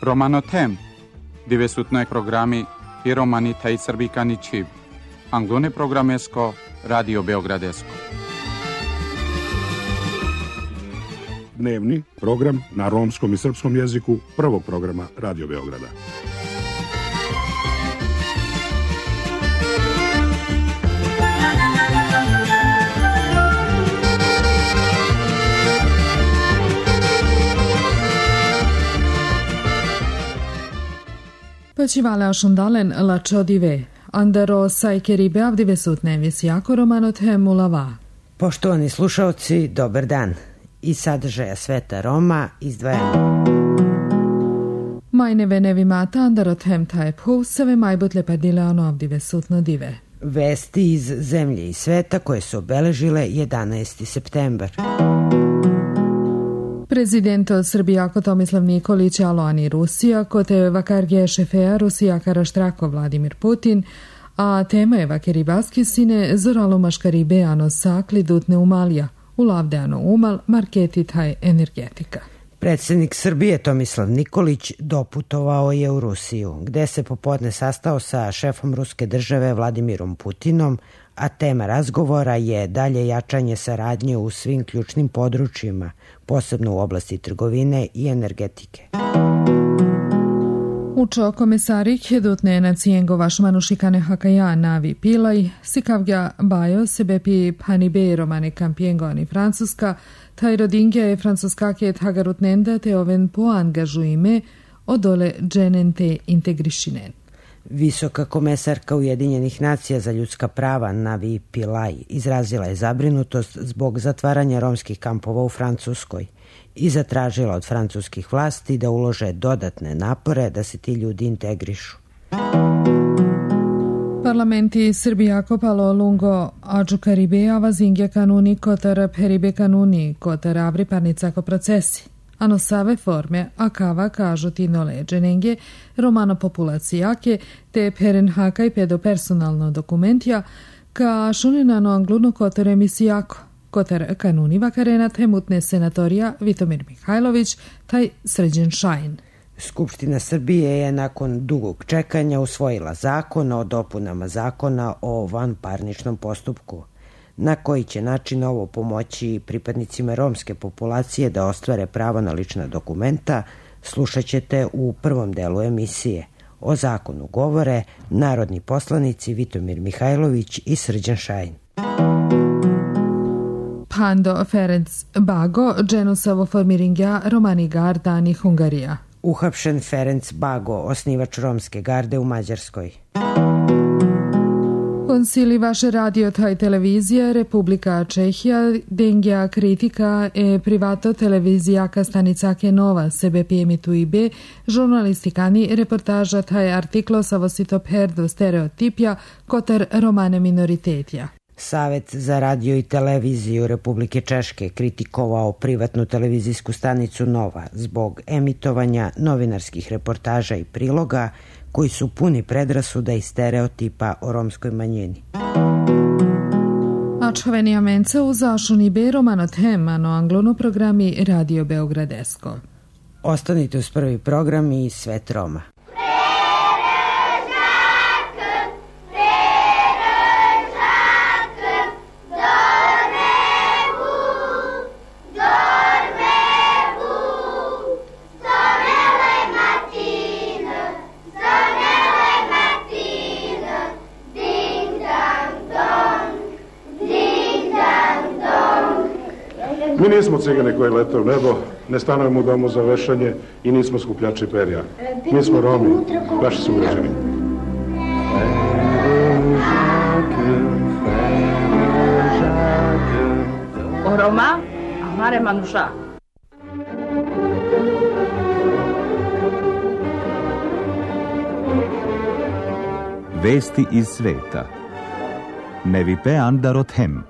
Romanotem, divesutnoj programi i romani taj srbikani čib. Anglone programesko, Radio Beogradesko. Dnevni program na romskom i srpskom jeziku prvog programa Radio Beograda. Počivale ošundalen lačodive, andaro sajkeri beavdive sutnevis jako romanotem ulava. Poštovani slušalci, dobar dan. Iz sadržaja Sveta Roma izdvajamo. Majne venevi mata andarotem taj puseve majbutle padile ono avdive sutno dive. Vesti iz zemlje i sveta koje su obeležile 11. septembar. Prezident Srbijako Tomislav Nikolić aloani Rusija, kote vakarge šefeja Rusija Karaštrako Vladimir Putin, a tema je vakeri baskisine zoralo maškaribe ano sakli dutne umalja, ulavdeano umal marketi taj energetika. Predsjednik Srbije Tomislav Nikolić doputovao je u Rusiju, gde se popodne sastao sa šefom ruske države Vladimirom Putinom, a tema razgovora je dalje jačanje saradnje u svim ključnim područjima, posebno u oblasti trgovine i energetike. Učo komisarik dutne nacijengo vašmanu šikane hakaja navi pilaj, sikavga bajo sebe pi panibe romane kampijengo ani Francuska, taj rodinge je francuskake hagarutnenda te oven poangažujime odole dženente integrišinen. Visoka komesarka Ujedinjenih nacija za ljudska prava Navi Pillay izrazila je zabrinutost zbog zatvaranja romskih kampova u Francuskoj i zatražila od francuskih vlasti da ulože dodatne napore da se ti ljudi integrišu. Parlamenti Srbija kopalo lungo ađu karibe avazingja kanuni kotar peribe kanuni kotar avri parnicako procesi. Ano save forme, a kava kažu ti noleđenenge, romano populacijake, te perenhaka i pedopersonalno dokumentja, ka šuninano angluno kotar emisijako, kotar kanuni vakarena temutne senatorija Vitomir Mihajlović, taj Srđan Šajn. Skupština Srbije je nakon dugog čekanja usvojila zakon o dopunama zakona o vanparničnom postupku. Na koji će način ovo pomoći pripadnicima romske populacije da ostvare pravo na lična dokumenta, slušat ćete u prvom delu emisije. O zakonu govore narodni poslanici Vitomir Mihajlović i Srđan Šajn. Pando Ferenc Bago, dženusavo formiringja Romani Gardani Hungarija. Uhapšen Ferenc Bago, osnivač romske garde u Mađarskoj. Konsili vaše radio taj televizija Republika Čehija dengja kritika e privato televizijaka stanicake Nova sebe pjemitu i B žurnalistikani reportaža taj artiklo savosito perdo stereotipja kotar romane minoritetja. Savet za radio i televiziju Republike Češke kritikovao privatnu televizijsku stanicu Nova zbog emitovanja novinarskih reportaža i priloga koji su puni predrasuda i stereotipa o romskoj manjini. Ačhovenija menca u zašuni be romano temano anglono programi Radio Beogradesko. Ostanite uz prvi program i Svet Roma. Mi nismo cigani koji lete u nebo, ne stanujemo u domu za vešanje i nismo skupljači perja. Mi smo Romi, vaši sugrađani. O Roma, amare manuša. Vesti iz sveta. Nevipe Andarothem.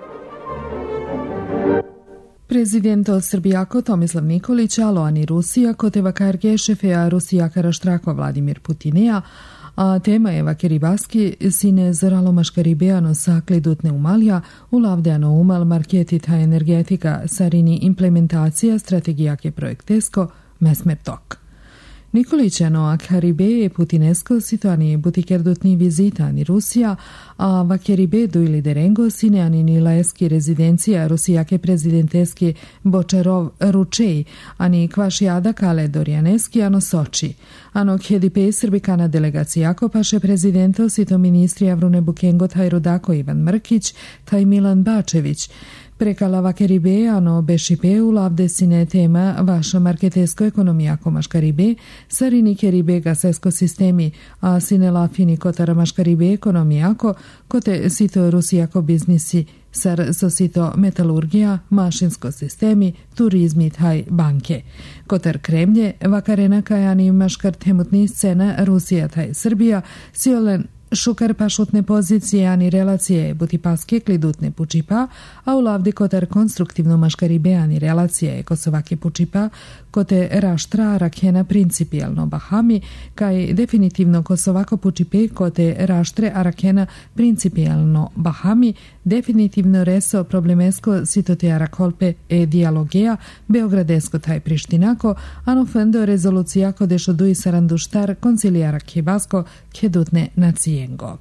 Prezident Srbijako Tomislav Nikolić aloani Rusija kote vakarge šefeja Rusija Karaštrako Vladimir Putinea, a tema je vakeri baski sine zoralo maškaribeano sakli dutne umalja ulavdeano umal marketita energetika sarini implementacija strategijake projektesko mesmer tok. Nikolićano a Caribe e Putinesco situani butikerdutni vizitani Rusija, a vakeribe do ili derengo sineani nilaeski rezidencija rusijake prezidenteski Bočarov Ručej, ani kvašijada kale Dorianeski ano Soči. Ano khedipe srbikana delegacija paše prezidento sito ministri Avrune Bukengo taj Rudako Ivan Mrkić, taj Milan Bačević. Prekala vakeribe ano bešipe u lavde sine tema vaša marketesko ekonomijako maškaribe, sarini keribe gasesko sistemi, a sine lafini kotara maškaribe ekonomijako, kote sito rusijako biznisi, sar sosito metalurgija, mašinsko sistemi, turizmi taj banke. Kotar Kremlje, vakarena kajani maškar temutni scena Rusija taj Srbija, siolen šukar pašutne pozicije ani relacije butipaske klidutne pučipa, a u lavdi kotar konstruktivno maškaribe ani relacije kosovake pučipa, kote raštra rakena principijalno Bahami, kaj definitivno kosovako pučipe kote raštre arakena principijalno Bahami, definitivno reso problemesko sitote arakolpe e dialogea beogradesko taj Prištinako, ano fendo rezolucijako dešo dui saranduštar koncilijara kebasko kedutne nacijengo.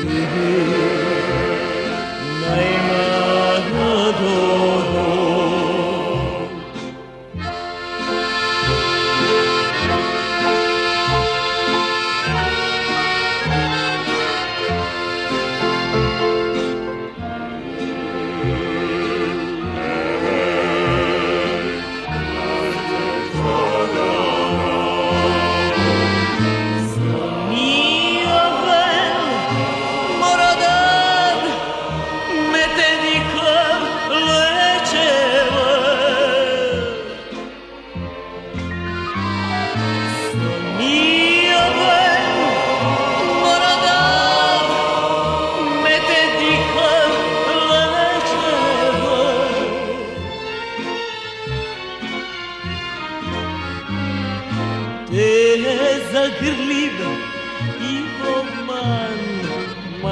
Najma do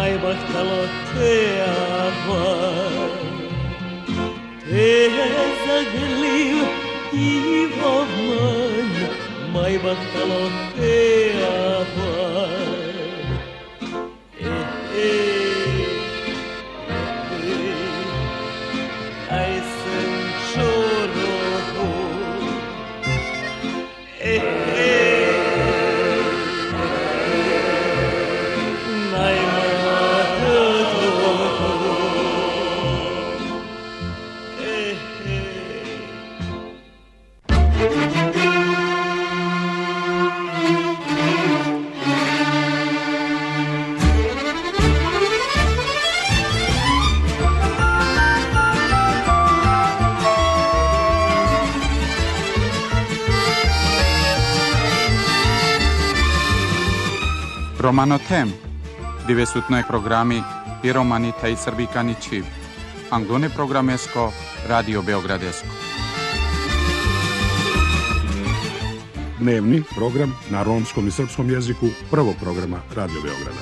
Majbahtalo te avar, te zaglim I voman, Majbahtalo te avar. Aj sem čoroho, Romanotem, dove su noi programmi I romani taj srbikani čiv. Anglone programesko, Radio Beogradesko. Dnevni program na romskom I srpskom jeziku prvog programa Radio Beograda.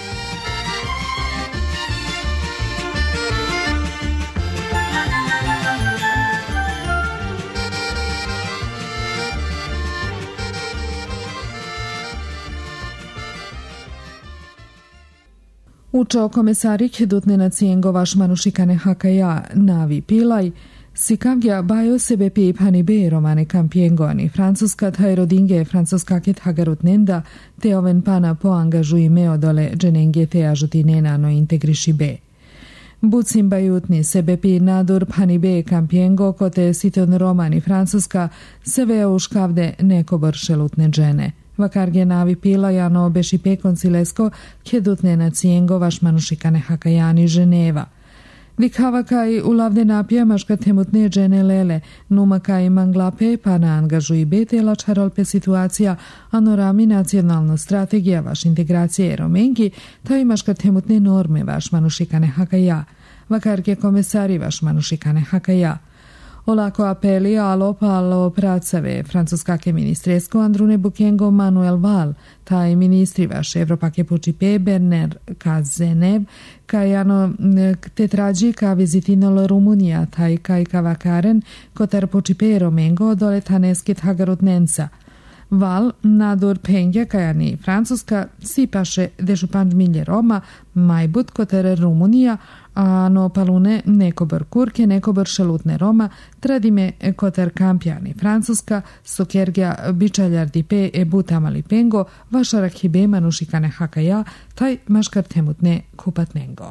Učo komesarik dutnena cijengo vaš manušikane hakaja Navi Pilaj, sikavgja bajo sebe pipani be romane kampiengoni francuska taj rodinge francuska ket hagarut nenda te oven pana po angažuji meodole dženenge te ažuti nenano integriši be. Bucim bajutni sebe pi nadur pani be kampiengo kote siton romani francuska sebe uškavde neko boršelutne džene. Vakarge Navi Pilajano beši pekon silesko kedutne na cijengo vaš manušikane hakajani Ženeva. Vikhavakaj ulavde napjemaška temutne džene lele, numakaj manglape pa na angažuji betela čarolpe situacija anorami nacionalna strategija vaš integracije romengi, ta imaška temutne norme vaš manušikane hakaja. Vakarge komesari vaš manušikane hakaja. Olako apeli alo palo pracave francuskake ministresko Andrune Bukengo Manuel Val, taj ministri vaš Evropake pučipe Berner Kazenev, kajano tetrađi ka vizitinolo Rumunija, taj kaj kavakaren kotar pučipe Romengo dole taneskit hagarutnenca. Val nadur pengja kajani Francuska sipaše dešupanč milje Roma, majbut kotar Rumunija, a no palune nekobor kurke, nekobor šelutne Roma, tradime kotar kampjani Francuska, sokergja bičaljardi pe e butamali pengo, vašarak hibe manušikane hakaja, taj maškar temutne kupatnengo.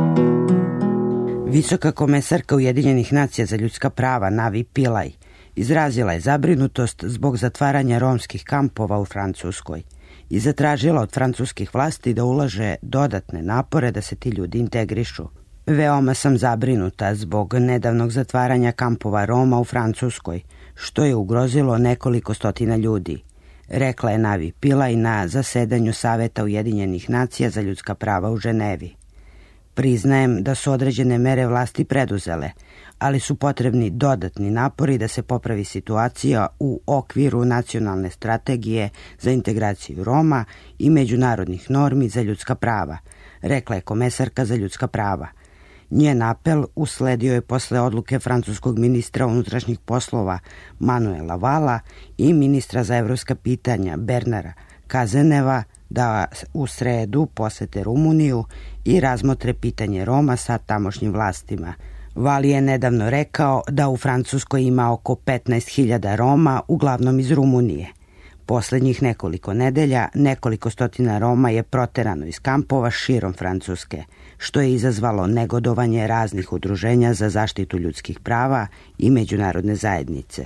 Visoka komesarka Ujedinjenih nacija za ljudska prava Navi Pilaj izrazila je zabrinutost zbog zatvaranja romskih kampova u Francuskoj i zatražila od francuskih vlasti da ulaže dodatne napore da se ti ljudi integrišu. Veoma sam zabrinuta zbog nedavnog zatvaranja kampova Roma u Francuskoj, što je ugrozilo nekoliko stotina ljudi, rekla je Navi Pilaj na zasedanju Saveta Ujedinjenih nacija za ljudska prava u Ženevi. Priznajem da su određene mere vlasti preduzele, ali su potrebni dodatni napori da se popravi situacija u okviru nacionalne strategije za integraciju Roma i međunarodnih normi za ljudska prava, rekla je komesarka za ljudska prava. Njen apel usledio je posle odluke francuskog ministra unutrašnjih poslova Manuela Vala i ministra za evropska pitanja Bernara Kazeneva da u sredu posete Rumuniju i razmotre pitanje Roma sa tamošnjim vlastima. Val je nedavno rekao da u Francuskoj ima oko 15.000 Roma, uglavnom iz Rumunije. Poslednjih nekoliko nedelja nekoliko stotina Roma je proterano iz kampova širom Francuske, što je izazvalo negodovanje raznih udruženja za zaštitu ljudskih prava i međunarodne zajednice.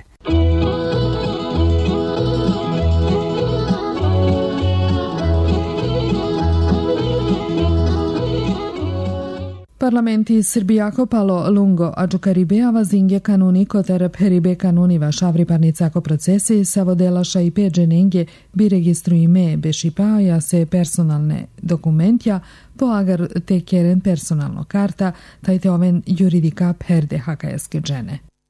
Parlamenti Srbijako palo lungo ađukaribeava zinge kanuni kotar peribe kanuni vaš avriparnicako procesi savodelaša i peđenenge bi registru ime bešipaja se personalne dokumentja po agar te keren personalno karta tajte oven juridika perde hakajaske džene.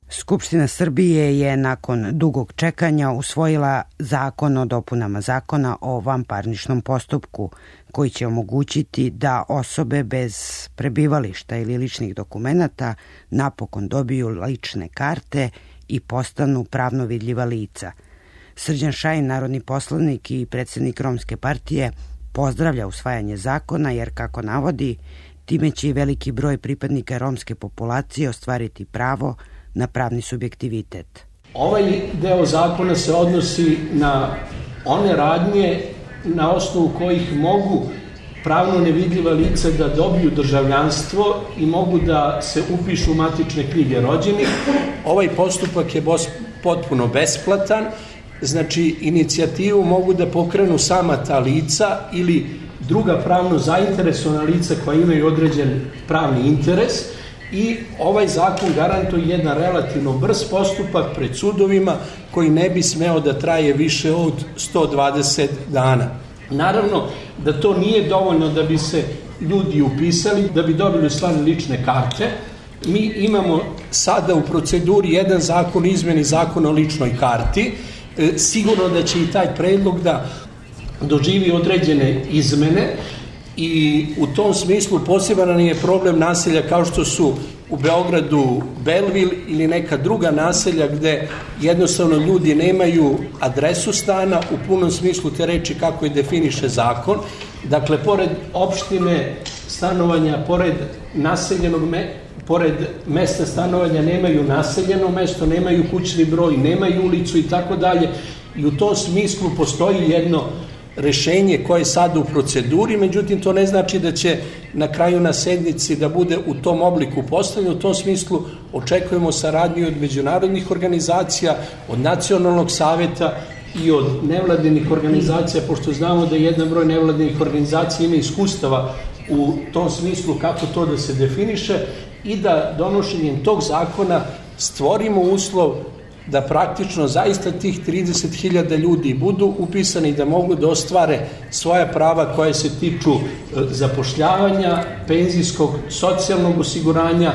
Skupština Srbije je nakon dugog čekanja usvojila zakon o dopunama zakona o vanparničnom postupku, koji će omogućiti da osobe bez prebivališta ili ličnih dokumenata napokon dobiju lične karte i postanu pravno vidljiva lica. Srđan Šajn, narodni poslanik i predsjednik Romske partije, pozdravlja usvajanje zakona jer, kako navodi, time će i veliki broj pripadnika romske populacije ostvariti pravo na pravni subjektivitet. Ovaj deo zakona se odnosi na one radnje na osnovu kojih mogu pravno nevidljiva lica da dobiju državljanstvo i mogu da se upišu u matične knjige rođenih. Ovaj postupak je potpuno besplatan, znači inicijativu mogu da pokrenu sama ta lica ili druga pravno zainteresovana lica koja imaju određen pravni interes i ovaj zakon garantuje jedan relativno brz postupak pred sudovima koji ne bi smeo da traje više od 120 dana. Naravno da to nije dovoljno da bi se ljudi upisali, da bi dobili stvarno lične karte. Mi imamo sada u proceduri jedan zakon, izmeni zakona o ličnoj karti. Sigurno da će i taj predlog da doživi određene izmene i u tom smislu poseban je problem naselja kao što su u Beogradu Belvil ili neka druga naselja gde jednostavno ljudi nemaju adresu stana u punom smislu te reči kako je definiše zakon. Dakle, pored opštine stanovanja, pored mesta stanovanja nemaju naseljeno mesto, nemaju kućni broj, nemaju ulicu i tako dalje. I u tom smislu postoji jedno rešenje koje je sada u proceduri, međutim to ne znači da će na kraju na sednici da bude u tom obliku postavljeno. U tom smislu očekujemo saradnju od međunarodnih organizacija, od nacionalnog saveta i od nevladinih organizacija, pošto znamo da jedan broj nevladinih organizacija ima iskustava u tom smislu kako to da se definiše i da donošenjem tog zakona stvorimo uslov da praktično zaista tih 30.000 ljudi budu upisani i da mogu da ostvare svoja prava koje se tiču zapošljavanja, penzijskog, socijalnog osiguranja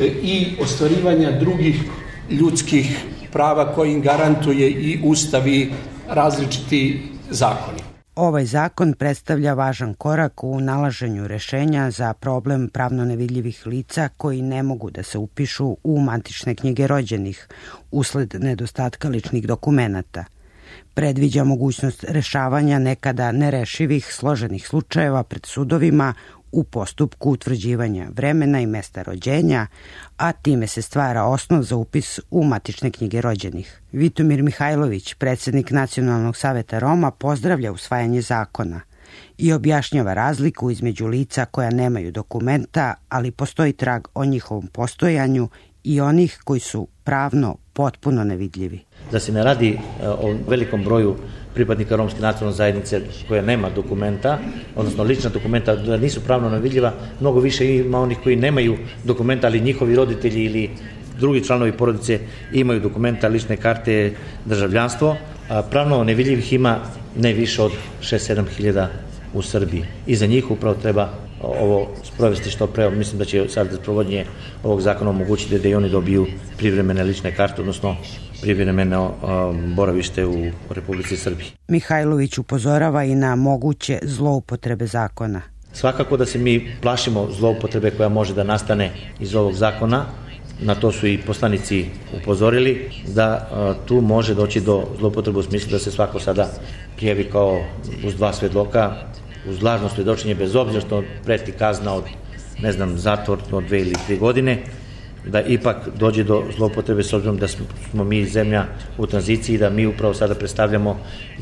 i ostvarivanja drugih ljudskih prava koje im garantuje i Ustav i različiti zakoni. Ovaj zakon predstavlja važan korak u nalaženju rešenja za problem pravno nevidljivih lica koji ne mogu da se upišu u matične knjige rođenih usled nedostatka ličnih dokumenata. Predviđa mogućnost rešavanja nekada nerešivih složenih slučajeva pred sudovima u postupku utvrđivanja vremena i mesta rođenja, a time se stvara osnov za upis u matične knjige rođenih. Vitomir Mihajlović, predsjednik Nacionalnog saveta Roma, pozdravlja usvajanje zakona i objašnjava razliku između lica koja nemaju dokumenta, ali postoji trag o njihovom postojanju i onih koji su pravno potpuno nevidljivi. Da se ne radi o velikom broju pripadnika romske nacionalne zajednice koja nema dokumenta, odnosno lična dokumenta, da nisu pravno nevidljiva, mnogo više ima onih koji nemaju dokumenta, ali njihovi roditelji ili drugi članovi porodice imaju dokumenta, lične karte, državljanstvo. Pravno nevidljivih ima ne više od 6-7 hiljada u Srbiji. I za njih upravo treba ovo sprovesti što pre. Mislim da će sad sprovođenje ovog zakona omogućiti da i oni dobiju privremene lične karte, odnosno privremeno boravište u Republici Srbiji. Mihajlović upozorava i na moguće zloupotrebe zakona. Svakako da se mi plašimo zloupotrebe koja može da nastane iz ovog zakona. Na to su i poslanici upozorili da tu može doći do zloupotrebe u smislu da se svako sada prijavi kao uz dva svedoka, uz lažno svedočenje, bez obzira što preti kazna od, zatvor od 2 ili 3 godine, da ipak dođe do zloupotrebe s obzirom da smo mi zemlja u tranziciji, da mi upravo sada predstavljamo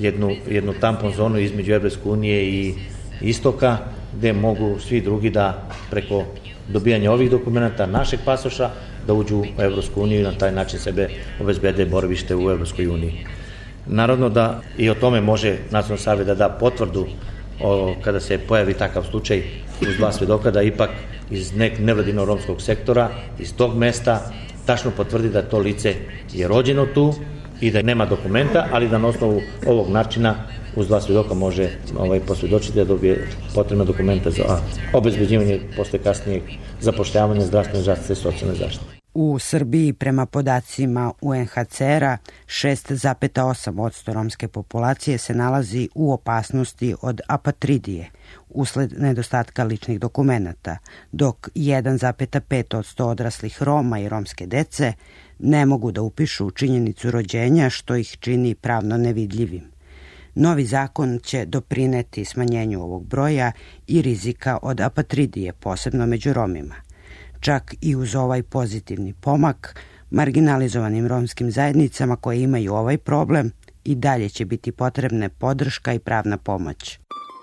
jednu tampon zonu između Evropske unije i Istoka, gde mogu svi drugi da preko dobijanja ovih dokumenta našeg pasoša da uđu u Evropsku uniju i na taj način sebe obezbede boravište u Evropskoj uniji. Naravno da i o tome može Nacionalni savet da da potvrdu kada se pojavi takav slučaj uz dva svedoka, da ipak iz nevladinog romskog sektora, iz tog mesta, tačno potvrdi da to lice je rođeno tu i da nema dokumenta, ali da na osnovu ovog načina uz dva svedoka može posvjedočiti da dobije potrebna dokumenta za obezbeđivanje posle kasnijeg zapošljavanja, zdravstvene zaštite i socijalne zaštite. U Srbiji prema podacima UNHCR-a 6,8% romske populacije se nalazi u opasnosti od apatridije usled nedostatka ličnih dokumenata, dok 1,5% odraslih Roma i romske dece ne mogu da upišu činjenicu rođenja, što ih čini pravno nevidljivim. Novi zakon će doprineti smanjenju ovog broja i rizika od apatridije, posebno među Romima. Čak i uz ovaj pozitivni pomak, marginalizovanim romskim zajednicama koje imaju ovaj problem i dalje će biti potrebne podrška i pravna pomoć.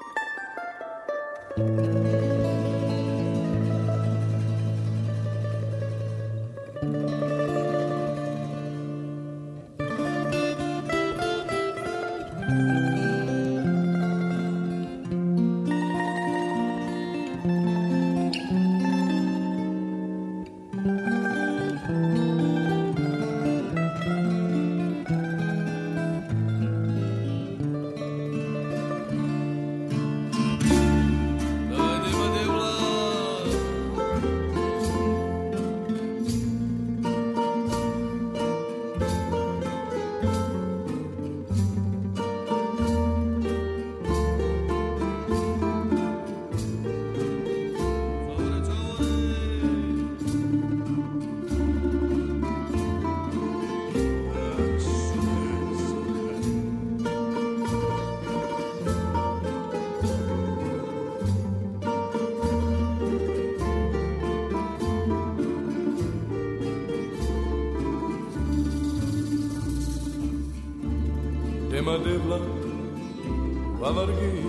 Tema de vlak, valargi,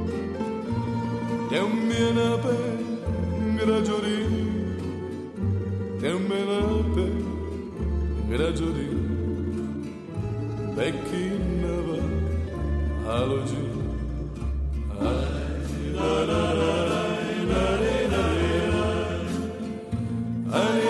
te umjena pe građori, te umjena pe građori, bekinava halođi, aj la la la la la la la.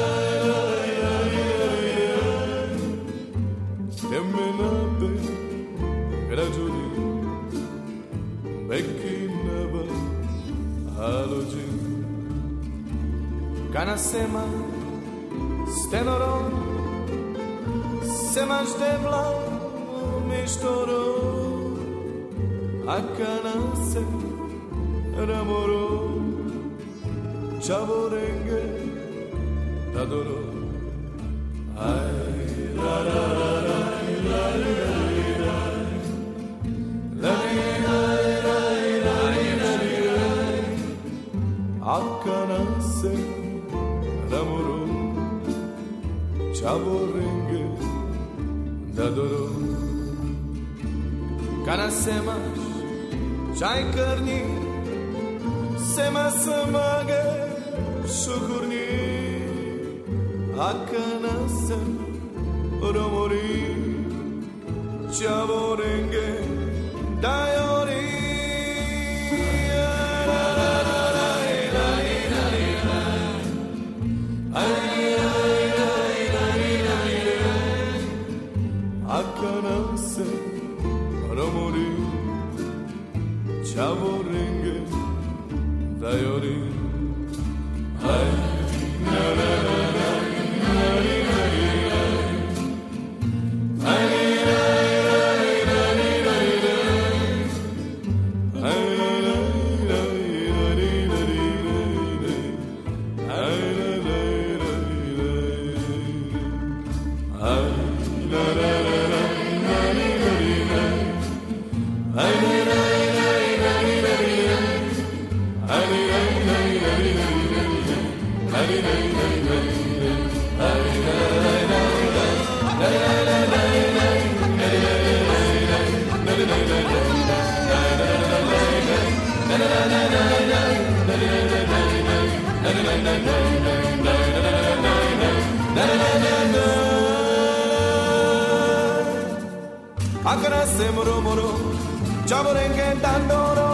Kana sema stenoron, semaš devla mištoro, a kana se ramoro, čavorenge dadoro, aj la la la la la la la a kana se ramoro, čavorenge dadoro. Kana semaš čaj krnji, sema samage šukurni, a kana se romori, čavorenge dajori. Akana se romori, čavorenge dajori. Aj, na na na na na na aj, Akana se moro moro, čavorenge dandoro.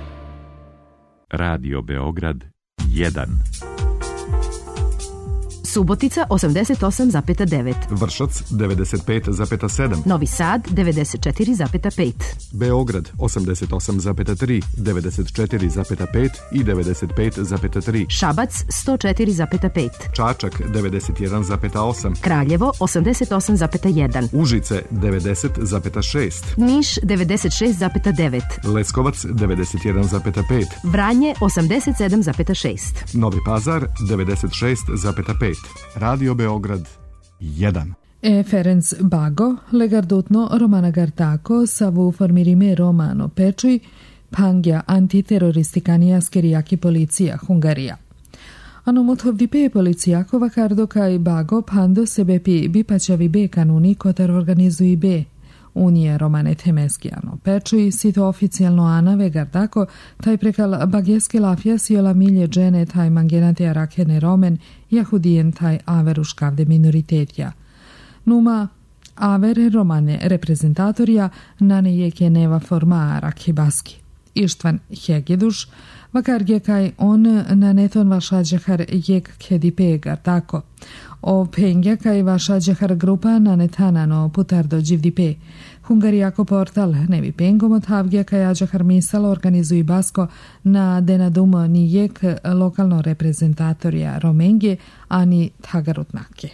Radio Beograd 1. Subotica 88,9, Vršac 95,7, Novi Sad 94,5, Beograd 88,3, 94,5 i 95,3, Šabac 104,5, Čačak 91,8, Kraljevo 88,1, Užice 90,6, Niš 96,9, Leskovac 91,5, Vranje 87,6, Novi Pazar 96,5, Radio Beograd 1. Ferenc Bago, legardutno Romana Gartako, savu formirime Romano Pečuj, pangja antiteroristikanija skeriaki policija Hungarija. Ano motovdipe policijako vakardo kaj Bago pando sebepi bipačavi be kanuni kotar organizuji be. Unije Romane Temeskijano Pečuj, sito oficijalno Anave Gardako, taj prekal bagjeske lafja siola milje džene taj mangenate arakene Romen, jahudijen taj averuškavde minoritetja. Numa avere Romane reprezentatorija nane jeke neva forma arakhi baski. Ištvan Hegeduš, vakarge kaj on na neton vašađehar jek kedipe Gardako. O pengja kaj vašađehar grupa na netanano putardo dživdipe. Hungarijako portal nevi pengom od havgja kaj ađehar misalo organizuji basko na denadumo ni jek lokalno reprezentatorija Romengje, ani tagarutnake.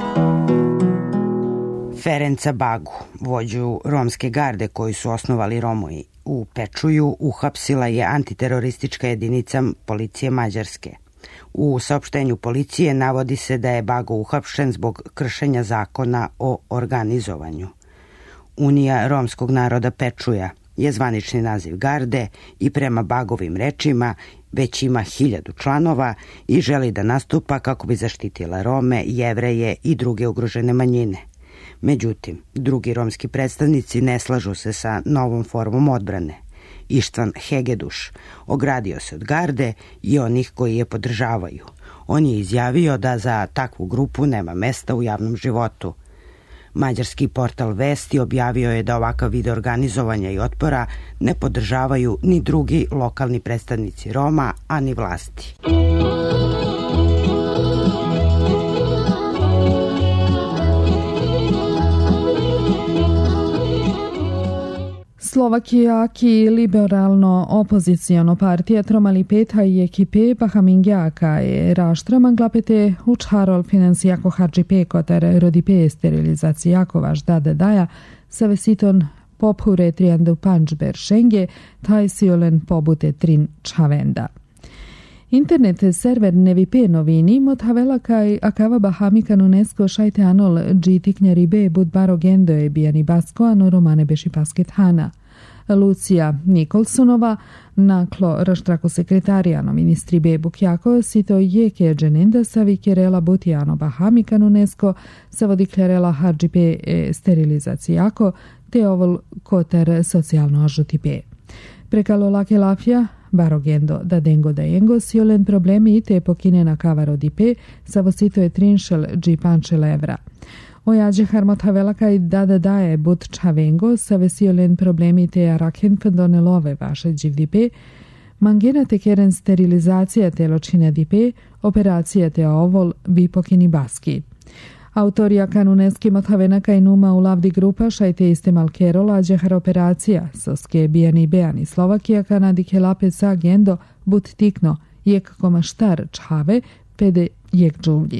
Ferenca Bagu, vođu romske garde koji su osnovali Romoji u Pečuju, uhapsila je antiteroristička jedinica policije Mađarske. U saopštenju policije navodi se da je Bago uhapšen zbog kršenja zakona o organizovanju. Unija romskog naroda Pečuja je zvanični naziv garde i prema Bagovim rečima već ima 1000 članova i želi da nastupa kako bi zaštitila Rome, Jevreje i druge ugrožene manjine. Međutim, drugi romski predstavnici ne slažu se sa novom formom odbrane. Ištvan Hegeduš ogradio se od garde i onih koji je podržavaju. On je izjavio da za takvu grupu nema mesta u javnom životu. Mađarski portal Vesti objavio je da ovakav vid organizovanja i otpora ne podržavaju ni drugi lokalni predstavnici Roma, a ni vlasti. Slovakijaki liberalno opozicijono partija Tromali Peta i ekipe Pahamingjaka je raštram glapete učharol finansijako harđipe kotar rodipe sterilizacijako vaš daja sa vesiton pophure triandu pančber šenge taj siolen pobute trin čavenda. Internet server nevipe novini motavela kaj akava Bahamika nunesko šajte anol džitiknjaribe budbaro gendoje bijani basko ano romane beši pasket hana. Lucija Nikolsonova, naklo raštrako sekretarijano ministri Bebukjako, sito jeke dženenda savi kerela butijano Bahamika nunesko, savodiklerela harđipe sterilizacijako, te ovol kotar socijalno ažutipe. Prekalo lake lafja, barogendo da dengo da jengo, siolen problemi te pokine na kavaro dipe, savosito je trinšel džipančel evra. Ojađe harmotavela kaj daje but čavengo, savesiolen problemi te araken fendonelove vaše dživdipe, mangena te keren sterilizacija teločine dipe, operacija te ovol bipokini baski. Autorija kanuneski motavena kaj numa u lavdi grupa šajte iste malkerola džehar operacija, soske bijani beani Slovakija kanadike lape sa agendo but tikno jek komaštar čave pede jek džuvlji.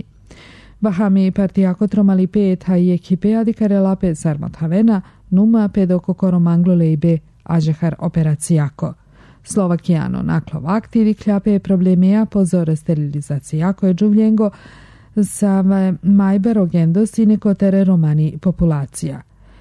Bahami partijako Tromali Peta i ekipe adikare lape sarmotavena numa pedo kokoro manglole ibe ađehar operacijako. Slovakijano naklov aktivi kljape problemeja pozore sterilizacijako je džuvljengo sa majberogendo sinekotere romani populacija.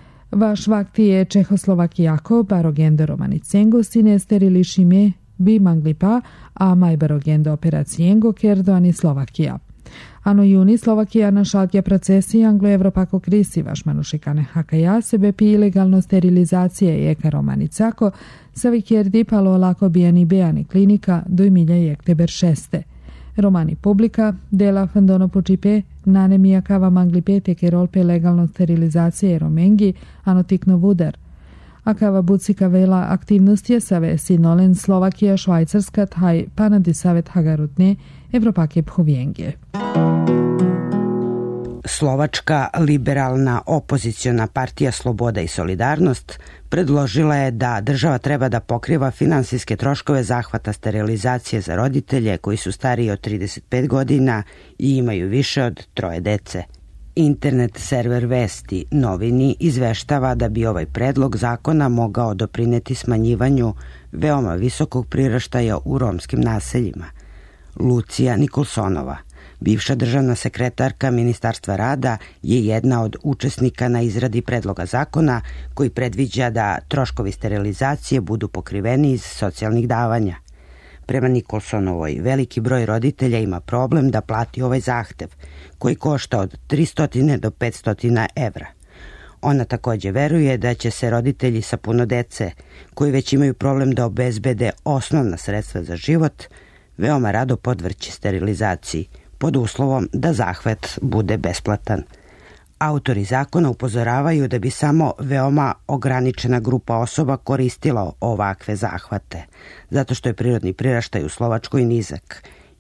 Vaš vakti je Čehoslovakijako barogendo romanicengo sine sterilišime bi manglipa a majberogendo operacijengo kerdoani Slovakija. Ano juni Slovakija na šaltja procesi anglo-evropako krisi vaš manušikane hakaja sebe pi ilegalno sterilizacije jeka romanicako sa vikerdi palo lako bijani bejani klinika do milja jekte beršeste. Romani publika, dela fandono pučipe, nanemija kava manglipe teke rolpe legalno sterilizacije romengi, ano tikno vudar. A kava bucika vela aktivnost je save sinolen Slovakija, Švajcarska, taj panadi savet hagarutne, Evropake phovjenje. Slovačka liberalna opoziciona partija Sloboda i solidarnost predložila je da država treba da pokriva finansijske troškove zahvata sterilizacije za roditelje koji su stariji od 35 godina i imaju više od 3 dece. Internet server Vesti Novini izveštava da bi ovaj predlog zakona mogao doprineti smanjivanju veoma visokog priraštaja u romskim naseljima. Lucija Nikolsonova, bivša državna sekretarka Ministarstva rada, je jedna od učesnika na izradi predloga zakona koji predviđa da troškovi sterilizacije budu pokriveni iz socijalnih davanja. Prema Nikolsonovoj, veliki broj roditelja ima problem da plati ovaj zahtev, koji košta od 300 do 500 evra. Ona takođe veruje da će se roditelji sa puno dece, koji već imaju problem da obezbede osnovna sredstva za život, veoma rado podvrći sterilizaciji, pod uslovom da zahvat bude besplatan. Autori zakona upozoravaju da bi samo veoma ograničena grupa osoba koristila ovakve zahvate, zato što je prirodni priraštaj u Slovačkoj nizak,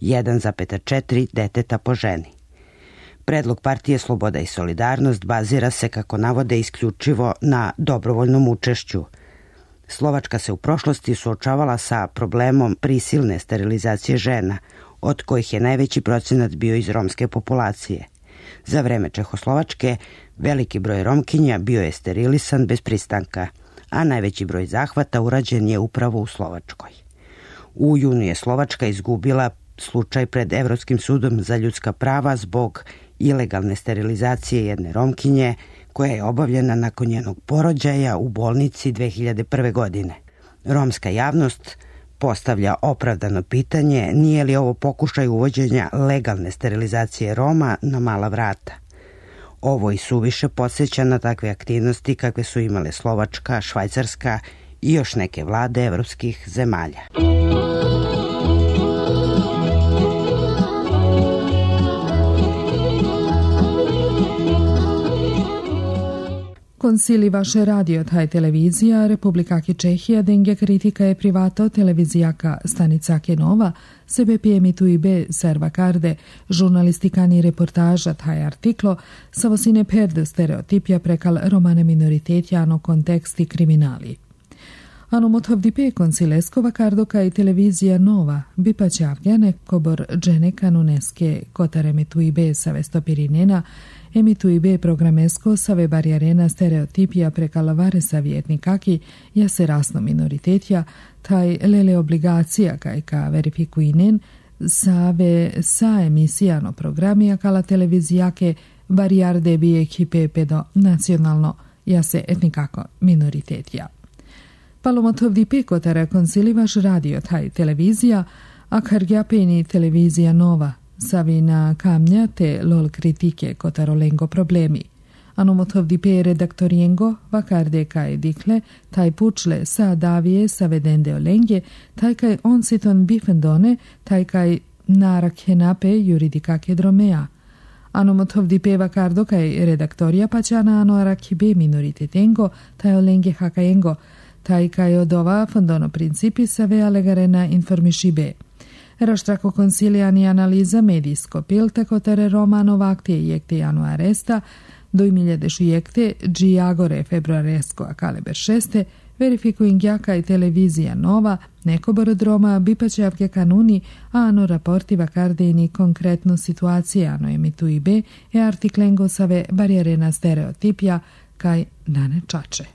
1,4 deteta po ženi. Predlog partije Sloboda i solidarnost bazira se, kako navode, isključivo na dobrovoljnom učešću. Slovačka se u prošlosti suočavala sa problemom prisilne sterilizacije žena, od kojih je najveći procenat bio iz romske populacije. Za vreme Čehoslovačke veliki broj Romkinja bio je sterilisan bez pristanka, a najveći broj zahvata urađen je upravo u Slovačkoj. U junu je Slovačka izgubila slučaj pred Evropskim sudom za ljudska prava zbog ilegalne sterilizacije jedne Romkinje koja je obavljena nakon njenog porođaja u bolnici 2001. godine. Romska javnost postavlja opravdano pitanje nije li ovo pokušaj uvođenja legalne sterilizacije Roma na mala vrata. Ovo i suviše podsjeća na takve aktivnosti kakve su imale Slovačka, Švajcarska i još neke vlade evropskih zemalja. Konsili vaše radio taj televizija Republikaki Čehija dengia kritika je privato televizijaka Stanicake Nova, sebe emituibe serva karde, žurnalistikani reportaža taj artiklo, savosine perde stereotipja prekal romane minoritetiano konteksti kriminali. Ano motovdipe konsileskova kardoka i televizija Nova, bipa čavljane kobor džene kanuneske kotare emitujbe savestopirinena, emitujbe programesko save barjarena stereotipija prekala varesa vjetnikaki, ja se rasno minoritetja, taj lele obligacija kajka verifikuinen, save sa emisijano programija kala televizijake barjarde bi ekipe pedo nacionalno, ja se etnikako minoritetja. Palomotovdi pekotara konsilivaš radio taj televizija, a kargjapeni televizija Nova, savina kamnja te lol kritike kotarolengo problemi. Anomotovdi pe redaktoriengo, vakarde kaj dikle, taj pučle sa davije savedende olengje, taj kaj onsiton bifendone, taj kaj narak henape juridikake dromea. Anomotovdi pe vakardo kaj redaktorija pačana anoarakibe minoritetengo, taj olengje hakajengo, taj kaj odova fondono principi save alegarena informišibe. Raštrako konsilijani analiza medijsko pilte kotere romano vakte jekte januaresta, dojmiljede jekte džijagore februaresko akaleber šeste, verifikuingjaka i televizija Nova, nekobor droma bipačavke kanuni, a ano raporti vakardejni konkretno situacije ano emitujbe e artiklengo save barjerena stereotipja kaj nane čače.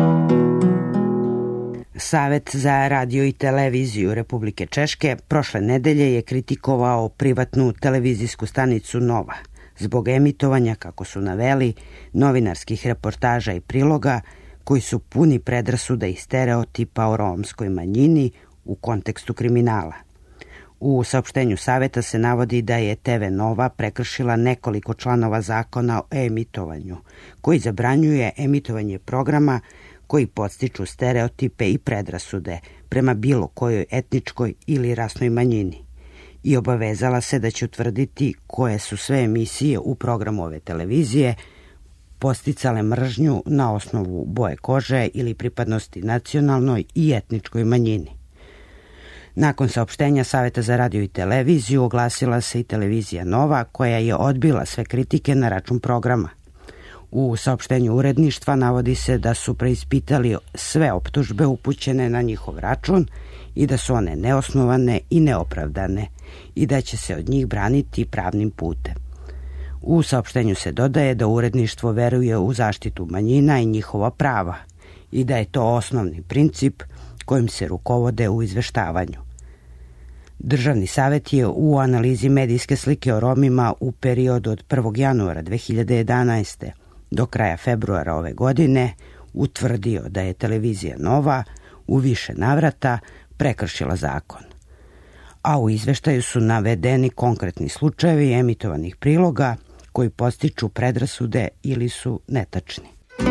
Savet za radio i televiziju Republike Češke prošle nedelje je kritikovao privatnu televizijsku stanicu Nova zbog emitovanja, kako su naveli, novinarskih reportaža i priloga koji su puni predrasuda i stereotipa o romskoj manjini u kontekstu kriminala. U saopštenju Saveta se navodi da je TV Nova prekršila nekoliko članova zakona o emitovanju, koji zabranjuje emitovanje programa koji podstiču stereotipe i predrasude prema bilo kojoj etničkoj ili rasnoj manjini i obavezala se da će utvrditi koje su sve emisije u programu ove televizije podsticale mržnju na osnovu boje kože ili pripadnosti nacionalnoj i etničkoj manjini. Nakon saopštenja Saveta za radio i televiziju oglasila se i televizija Nova, koja je odbila sve kritike na račun programa. U saopštenju uredništva navodi se da su preispitali sve optužbe upućene na njihov račun i da su one neosnovane i neopravdane i da će se od njih braniti pravnim putem. U saopštenju se dodaje da uredništvo veruje u zaštitu manjina i njihova prava i da je to osnovni princip kojim se rukovode u izveštavanju. Državni savet je u analizi medijske slike o Romima u periodu od 1. januara 2011. do kraja februara ove godine utvrdio da je televizija Nova u više navrata prekršila zakon. A u izveštaju su navedeni konkretni slučajevi emitovanih priloga koji podstiču predrasude ili su netačni.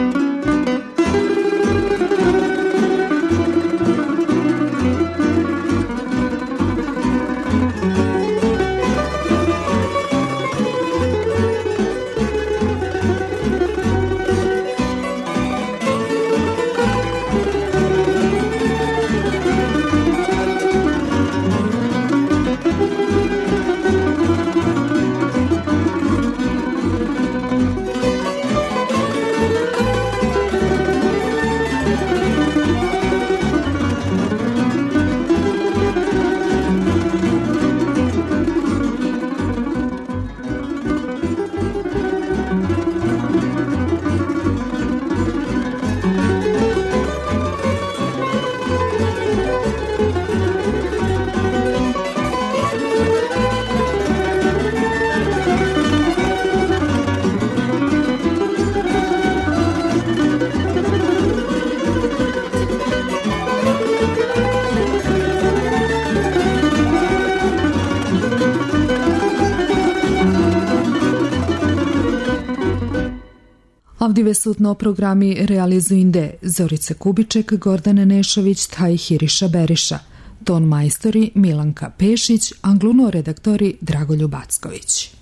Avdive sutno programi realizuinde Zorica Kubiček, Gordana Nešović, taj Hiriša Beriša, ton majstori Milanka Pešić, angluno redaktori Dragoljub Acković.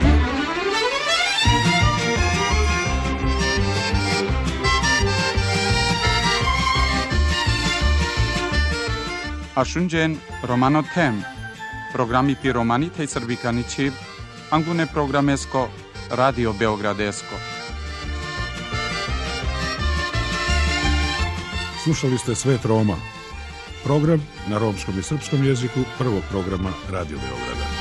Ashunjen Romano Tem, programi pi Romani tej Srbikanići, angune programesko, Radio Beogradesko. Slušali ste Svet Roma, program na romskom i srpskom jeziku prvog programa Radio Beograda.